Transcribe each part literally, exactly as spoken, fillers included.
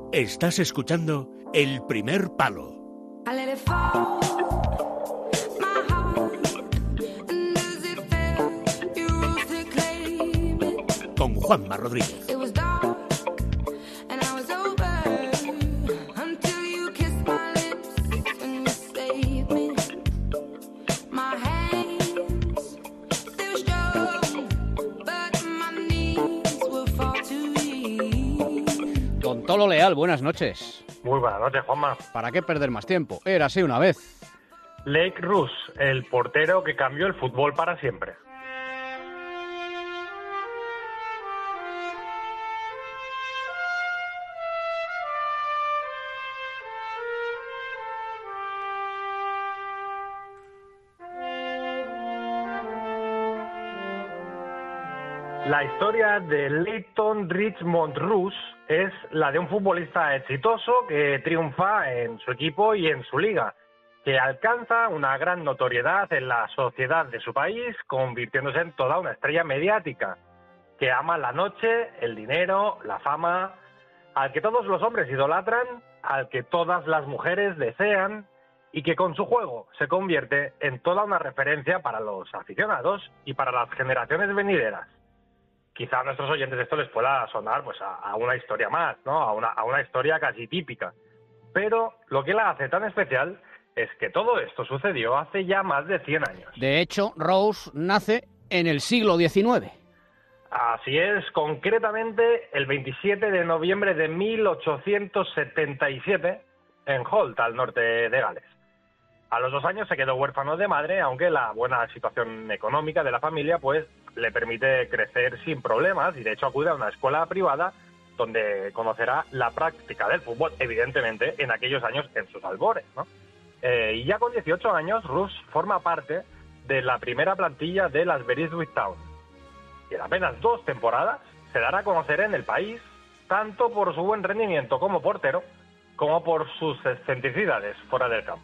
Estás escuchando El Primer Palo. Con Juanma Rodríguez. Don Tolo Leal, buenas noches. Muy buenas noches, Juanma. ¿Para qué perder más tiempo? Era así una vez. Lake Roos, el portero que cambió el fútbol para siempre. La historia de Leighton Richmond Roos es la de un futbolista exitoso que triunfa en su equipo y en su liga, que alcanza una gran notoriedad en la sociedad de su país, convirtiéndose en toda una estrella mediática, que ama la noche, el dinero, la fama, al que todos los hombres idolatran, al que todas las mujeres desean, y que con su juego se convierte en toda una referencia para los aficionados y para las generaciones venideras. Quizá a nuestros oyentes esto les pueda sonar pues a, a una historia más, ¿no? A una, a una historia casi típica. Pero lo que la hace tan especial es que todo esto sucedió hace ya más de cien años. De hecho, Roos nace en el siglo diecinueve. Así es, concretamente el veintisiete de noviembre de mil ochocientos setenta y siete en Holt, al norte de Gales. A los dos años se quedó huérfano de madre, aunque la buena situación económica de la familia pues le permite crecer sin problemas y de hecho acude a una escuela privada donde conocerá la práctica del fútbol, evidentemente en aquellos años en sus albores, ¿no? Eh, y ya con dieciocho años, Roos forma parte de la primera plantilla del Aberystwyth Town. Y en apenas dos temporadas se dará a conocer en el país, tanto por su buen rendimiento como portero, como por sus excentricidades fuera del campo.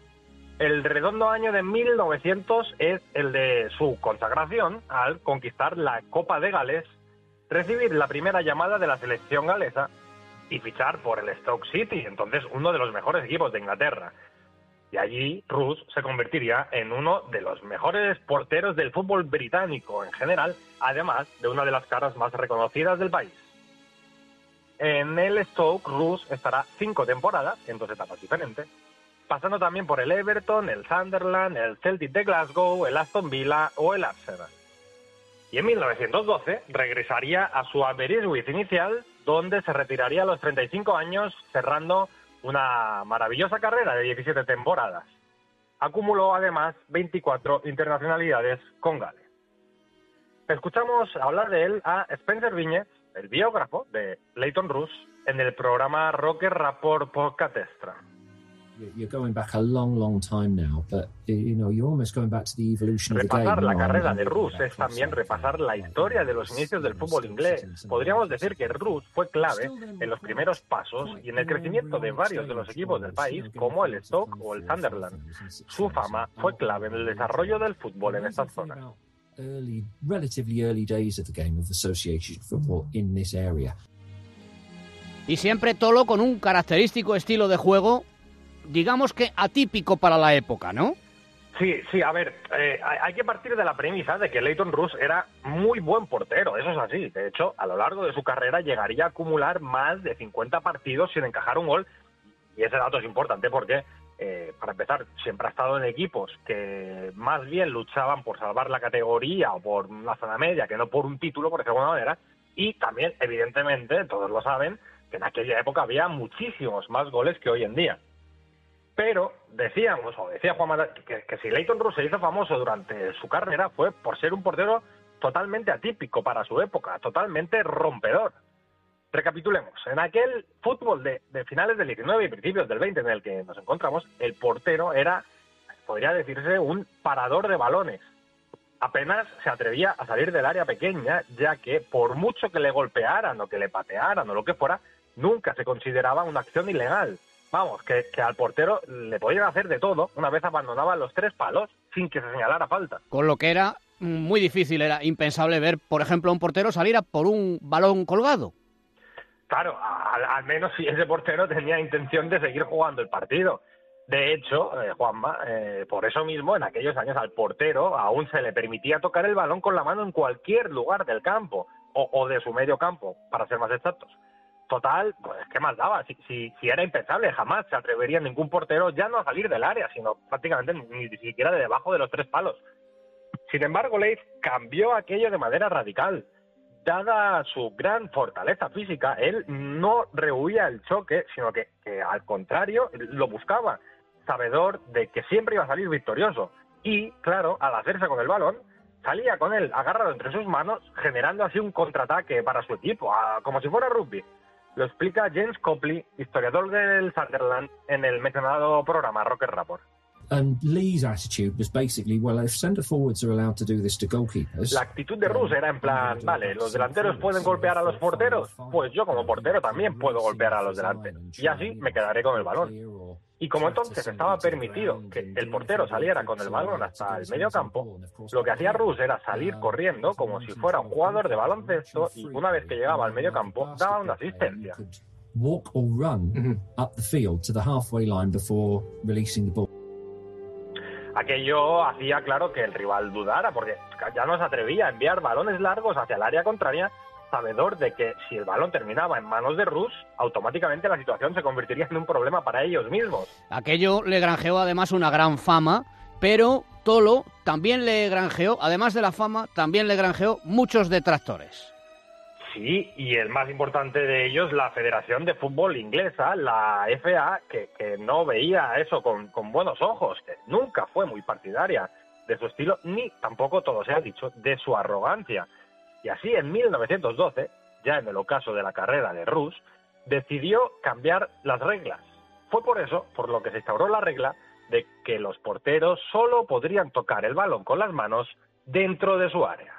El redondo año de mil novecientos es el de su consagración al conquistar la Copa de Gales, recibir la primera llamada de la selección galesa y fichar por el Stoke City, entonces uno de los mejores equipos de Inglaterra. Y allí Roos se convertiría en uno de los mejores porteros del fútbol británico en general, además de una de las caras más reconocidas del país. En el Stoke, Roos estará cinco temporadas, en dos etapas diferentes, pasando también por el Everton, el Sunderland, el Celtic de Glasgow, el Aston Villa o el Arsenal. Y en mil novecientos doce regresaría a su Aberystwyth inicial, donde se retiraría a los treinta y cinco años, cerrando una maravillosa carrera de diecisiete temporadas. Acumuló además veinticuatro internacionalidades con Gales. Escuchamos hablar de él a Spencer Viñez, el biógrafo de Leighton Roos, en el programa Rocker Rapport Podcast Extra. You're going back a long, long time now, but you know you're almost going back to the evolution of the game. Repasar la carrera de Roos es también repasar la historia de los inicios del fútbol inglés. Podríamos decir que Roos fue clave en los primeros pasos y en el crecimiento de varios de los equipos del país, como el Stoke o el Sunderland. Su fama fue clave en el desarrollo del fútbol en estas zonas. Early, relatively early days of the game of association football in this area. Y siempre Tolo con un característico estilo de juego, digamos que atípico para la época, ¿no? Sí, sí, a ver, eh, hay que partir de la premisa de que Leighton Roos era muy buen portero, eso es así. De hecho, a lo largo de su carrera llegaría a acumular más de cincuenta partidos sin encajar un gol. Y ese dato es importante porque, eh, para empezar, siempre ha estado en equipos que más bien luchaban por salvar la categoría o por la zona media, que no por un título, por decirlo de alguna manera. Y también, evidentemente, todos lo saben, que en aquella época había muchísimos más goles que hoy en día. Pero decíamos, o decía Juan, que, que si Leighton Roos se hizo famoso durante su carrera fue por ser un portero totalmente atípico para su época, totalmente rompedor. Recapitulemos, en aquel fútbol de, de finales del diecinueve y principios del veinte en el que nos encontramos, el portero era, podría decirse, un parador de balones. Apenas se atrevía a salir del área pequeña, ya que por mucho que le golpearan o que le patearan o lo que fuera, nunca se consideraba una acción ilegal. Vamos, que, que al portero le podían hacer de todo una vez abandonaba los tres palos sin que se señalara falta. Con lo que era muy difícil, era impensable ver, por ejemplo, a un portero salir a por un balón colgado. Claro, al, al menos si ese portero tenía intención de seguir jugando el partido. De hecho, eh, Juanma, eh, por eso mismo, en aquellos años al portero aún se le permitía tocar el balón con la mano en cualquier lugar del campo, o, o de su medio campo, para ser más exactos. Total, pues, ¿qué más daba? Si, si, si era impensable, jamás se atrevería ningún portero ya no a salir del área, sino prácticamente ni, ni siquiera de debajo de los tres palos. Sin embargo, Leif cambió aquello de manera radical. Dada su gran fortaleza física, él no rehuía el choque, sino que, que al contrario, lo buscaba, sabedor de que siempre iba a salir victorioso. Y, claro, al hacerse con el balón, salía con él agarrado entre sus manos, generando así un contraataque para su equipo, a, como si fuera rugby. Lo explica James Copley, historiador del Sunderland, en el mencionado programa Rocket Report. And Lee's attitude was basically, well, if centre forwards are allowed to do this to goalkeepers. La actitud de Roos era en plan, vale, los delanteros pueden golpear a los porteros, pues yo como portero también puedo golpear a los delanteros, y así me quedaré con el balón. Y como entonces estaba permitido que el portero saliera con el balón hasta el medio campo, lo que hacía Roos era salir corriendo como si fuera un jugador de baloncesto, y una vez que llegaba al medio campo daba una asistencia. Walk or run up the field to the halfway line before releasing the ball. Aquello hacía claro que el rival dudara, porque ya no se atrevía a enviar balones largos hacia el área contraria, sabedor de que si el balón terminaba en manos de Roos, automáticamente la situación se convertiría en un problema para ellos mismos. Aquello le granjeó además una gran fama, pero Tolo también le granjeó, además de la fama, también le granjeó muchos detractores. Sí, y el más importante de ellos, la Federación de Fútbol Inglesa, la F A, que, que no veía eso con, con buenos ojos, que nunca fue muy partidaria de su estilo, ni tampoco, todo se ha dicho, de su arrogancia. Y así, en mil novecientos doce, ya en el ocaso de la carrera de Roos, decidió cambiar las reglas. Fue por eso, por lo que se instauró la regla de que los porteros solo podrían tocar el balón con las manos dentro de su área.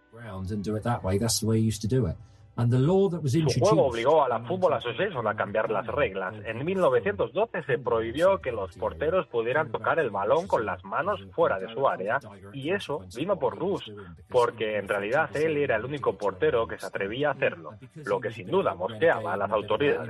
Su juego obligó a la Football Association a cambiar las reglas. En mil novecientos doce se prohibió que los porteros pudieran tocar el balón con las manos fuera de su área, y eso vino por Roos, porque en realidad él era el único portero que se atrevía a hacerlo, lo que sin duda mosqueaba a las autoridades.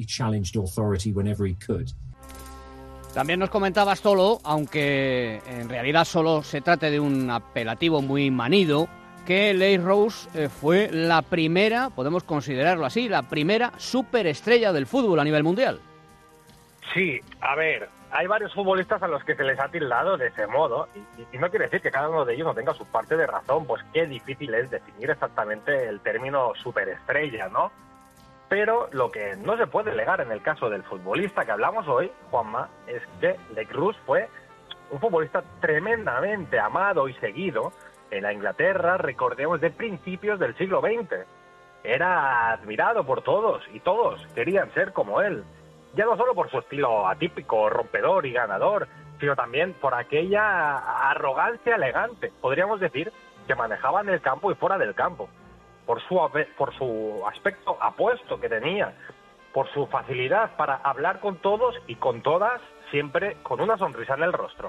También nos comentabas, Tolo, aunque en realidad solo se trate de un apelativo muy manido, que Leigh Rose eh, fue la primera, podemos considerarlo así, la primera superestrella del fútbol a nivel mundial. Sí, a ver, hay varios futbolistas a los que se les ha tildado de ese modo, y, y no quiere decir que cada uno de ellos no tenga su parte de razón, pues qué difícil es definir exactamente el término superestrella, ¿no? Pero lo que no se puede negar en el caso del futbolista que hablamos hoy, Juanma, es que Leigh Rose fue un futbolista tremendamente amado y seguido en la Inglaterra, recordemos, de principios del siglo veinte. Era admirado por todos, y todos querían ser como él. Ya no solo por su estilo atípico, rompedor y ganador, sino también por aquella arrogancia elegante, podríamos decir, que manejaba en el campo y fuera del campo. Por su, por su aspecto apuesto que tenía, por su facilidad para hablar con todos y con todas, siempre con una sonrisa en el rostro.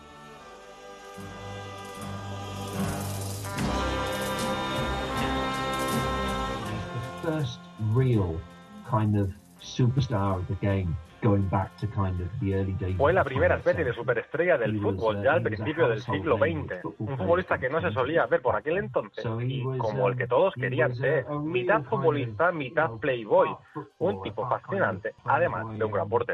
First real kind of superstar of the game, going back to kind of the early days. Fue la primera especie de superestrella del fútbol ya al principio del siglo veinte, un futbolista que no se solía ver por aquel entonces y como el que todos querían ser, mitad futbolista, mitad playboy, un tipo fascinante, además de un gran portero.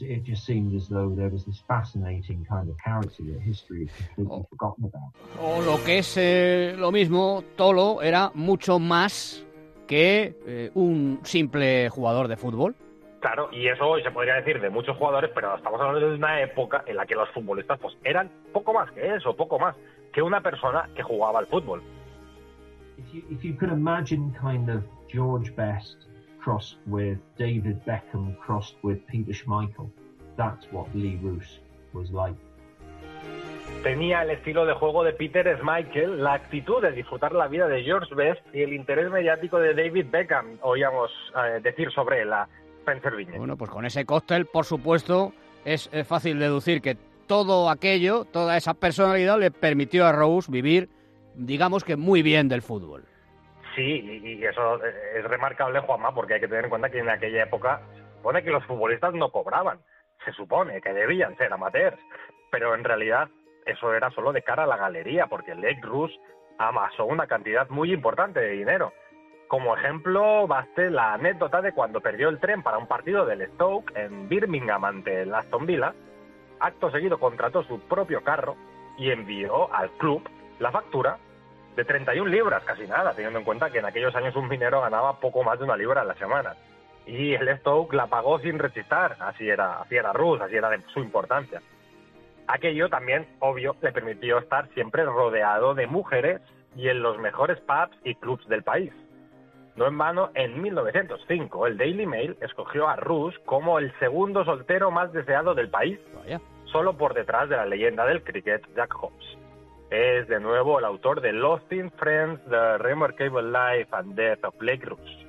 O lo que es eh, lo mismo, Tolo era mucho más que eh, un simple jugador de fútbol. Claro, y eso hoy se podría decir de muchos jugadores, pero estamos hablando de una época en la que los futbolistas pues eran poco más que eso, poco más que una persona que jugaba al fútbol. If you, if you could imagine kind of George Best crossed with David Beckham crossed with Peter Schmeichel, that's what Leigh Rose was like. Tenía el estilo de juego de Peter Schmeichel, la actitud de disfrutar la vida de George Best y el interés mediático de David Beckham, oíamos eh, decir sobre la Spencer Viñes. Bueno, pues con ese cóctel, por supuesto, es, es fácil deducir que todo aquello, toda esa personalidad le permitió a Rose vivir, digamos que muy bien del fútbol. Sí, y, y eso es remarcable, Juanma, porque hay que tener en cuenta que en aquella época se supone que los futbolistas no cobraban, se supone que debían ser amateurs, pero en realidad eso era solo de cara a la galería, porque Lake Rouge amasó una cantidad muy importante de dinero. Como ejemplo, baste la anécdota de cuando perdió el tren para un partido del Stoke en Birmingham ante el Aston Villa. Acto seguido contrató su propio carro y envió al club la factura de treinta y una libras, casi nada, teniendo en cuenta que en aquellos años un minero ganaba poco más de una libra a la semana. Y el Stoke la pagó sin rechistar, así era, así era Rouge, así era de su importancia. Aquello también, obvio, le permitió estar siempre rodeado de mujeres y en los mejores pubs y clubs del país. No en vano, en mil novecientos cinco, el Daily Mail escogió a Rouge como el segundo soltero más deseado del país, Vaya. solo por detrás de la leyenda del cricket Jack Hobbs. Es de nuevo el autor de Lost in Friends, The Remarkable Life and Death of Lake Rouge.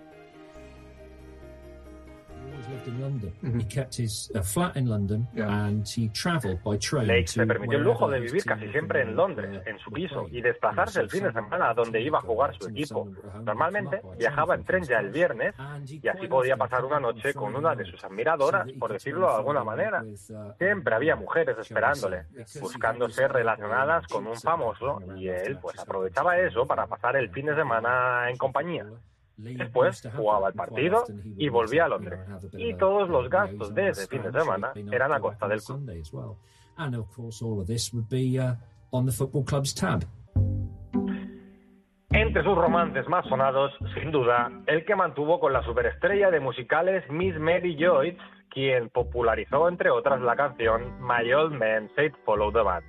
Lived in London. Mhm. He kept his uh, flat in London, Yeah. and he travelled by train. Lake to se permitió el lujo de wherever vivir his casi team siempre en were, Londres, uh, en su were piso, playing. y desplazarse el fin de semana a donde iba a jugar su equipo. Normalmente viajaba en tren ya el viernes y así podía pasar una noche con una de sus admiradoras, por decirlo de alguna manera. Siempre había mujeres esperándole, buscando ser relacionadas con un famoso, y él pues aprovechaba eso para pasar el fin de semana en compañía. Después jugaba el partido y volvía a Londres. Y todos los gastos de ese fin de semana eran a costa del club. And of course, all of this would be uh, on the football club's tab. Entre sus romances más sonados, sin duda, el que mantuvo con la superestrella de musicales Miss Mary Joyce, quien popularizó, entre otras, la canción My Old Man Said Follow the Band.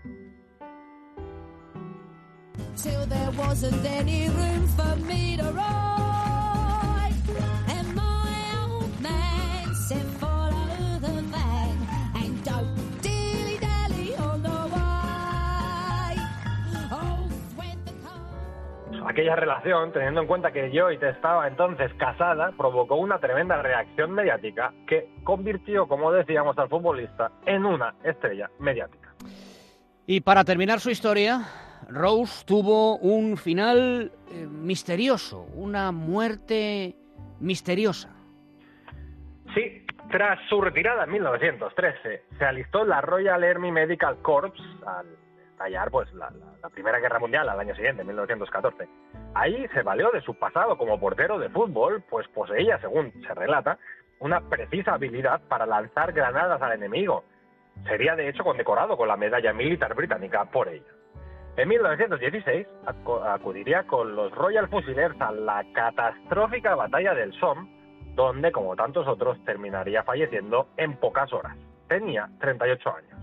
Till there wasn't any room for me to ride, and my old man said follow the van, and don't dilly dally on the way. Oh, when the car... Aquella relación, teniendo en cuenta que Joyce estaba entonces casada, provocó una tremenda reacción mediática que convirtió, como decíamos, al futbolista en una estrella mediática. Y para terminar su historia, Rouge tuvo un final eh, misterioso, una muerte misteriosa. Sí, tras su retirada en mil novecientos trece, se alistó en la Royal Army Medical Corps al estallar pues, la, la, la Primera Guerra Mundial al año siguiente, en mil novecientos catorce. Ahí se valió de su pasado como portero de fútbol, pues poseía, según se relata, una precisa habilidad para lanzar granadas al enemigo. Sería de hecho condecorado con la medalla militar británica por ello. En mil novecientos dieciséis acudiría con los Royal Fusiliers a la catastrófica batalla del Somme, donde, como tantos otros, terminaría falleciendo en pocas horas. Tenía treinta y ocho años.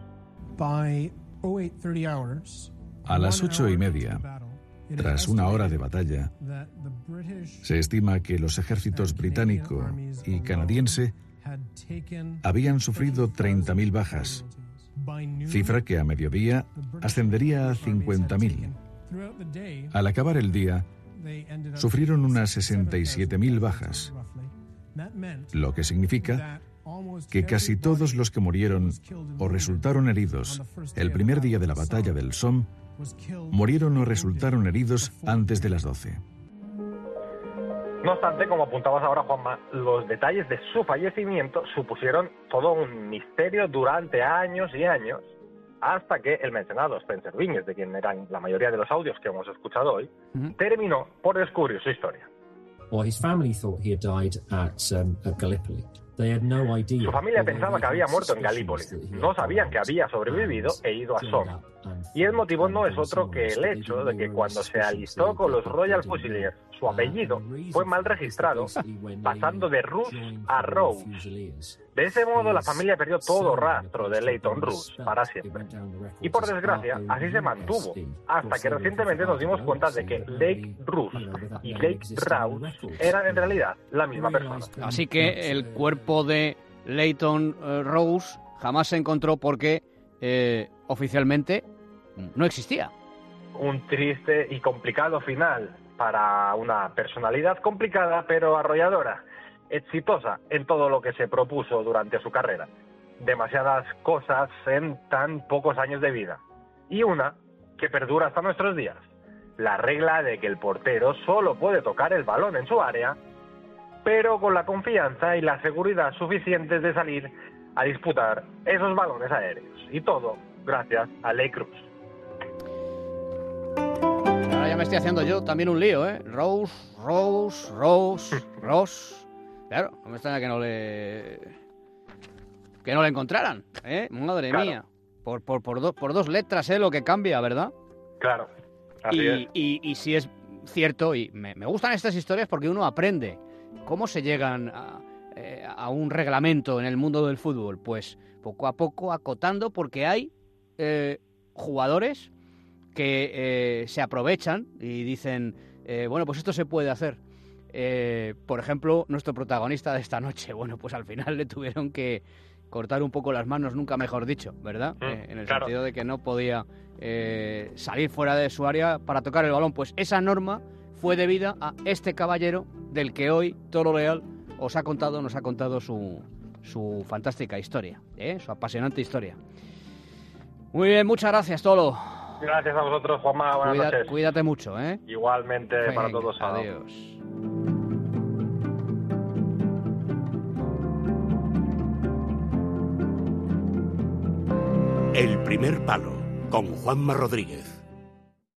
A las ocho y media, tras una hora de batalla, se estima que los ejércitos británico y canadiense habían sufrido treinta mil bajas, cifra que a mediodía ascendería a cincuenta mil. Al acabar el día, sufrieron unas sesenta y siete mil bajas, lo que significa que casi todos los que murieron o resultaron heridos el primer día de la batalla del Somme murieron o resultaron heridos antes de las doce. No obstante, como apuntabas ahora, Juanma, los detalles de su fallecimiento supusieron todo un misterio durante años y años, hasta que el mencionado Spencer Vinges, de quien eran la mayoría de los audios que hemos escuchado hoy, uh-huh. terminó por descubrir su historia. Well, his family thought he had died at, um, at Gallipoli. They had no idea. Su familia pensaba que había muerto en Gallipoli. No sabían que había sobrevivido e ido a Somme. Y el motivo no es otro que el hecho de que cuando se alistó con los Royal Fusiliers, su apellido fue mal registrado, pasando de Rouge a Rouge. De ese modo, la familia perdió todo rastro de Leighton Rouge para siempre. Y por desgracia, así se mantuvo, hasta que recientemente nos dimos cuenta de que Lake Rouge y Lake Rouge eran en realidad la misma persona. Así que el cuerpo de Leighton uh, Rouge jamás se encontró porque eh, oficialmente no existía. Un triste y complicado final para una personalidad complicada pero arrolladora, exitosa en todo lo que se propuso durante su carrera. Demasiadas cosas en tan pocos años de vida. Y una que perdura hasta nuestros días. la regla de que el portero solo puede tocar el balón en su área, pero con la confianza y la seguridad suficientes de salir a disputar esos balones aéreos. Y todo gracias a Leigh Cruz. Ahora ya me estoy haciendo yo también un lío, ¿eh? Rose, Rose, Rose, Ross. Claro, no me extraña que no le... que no le encontraran, ¿eh? Madre Claro. mía. Por, por, por, do, por dos letras, ¿eh? Lo que cambia, ¿verdad? Claro, así y, es. Y, y si es cierto, y me, me gustan estas historias porque uno aprende cómo se llegan a, eh, a un reglamento en el mundo del fútbol. Pues poco a poco acotando, porque hay eh, jugadores que eh, se aprovechan y dicen, eh, bueno, pues esto se puede hacer. Eh, por ejemplo, nuestro protagonista de esta noche, bueno, pues al final le tuvieron que cortar un poco las manos, nunca mejor dicho, ¿verdad? Mm, eh, en el claro. sentido de que no podía eh, salir fuera de su área para tocar el balón. Pues esa norma fue debida a este caballero del que hoy Tolo Leal os ha contado, nos ha contado su, su fantástica historia, ¿eh? Su apasionante historia. Muy bien, muchas gracias, Tolo. Gracias a vosotros, Juanma. Buenas Cuida- noches. Cuídate mucho, ¿eh? Igualmente para Venga, todos. Chao. Adiós. El primer palo con Juanma Rodríguez.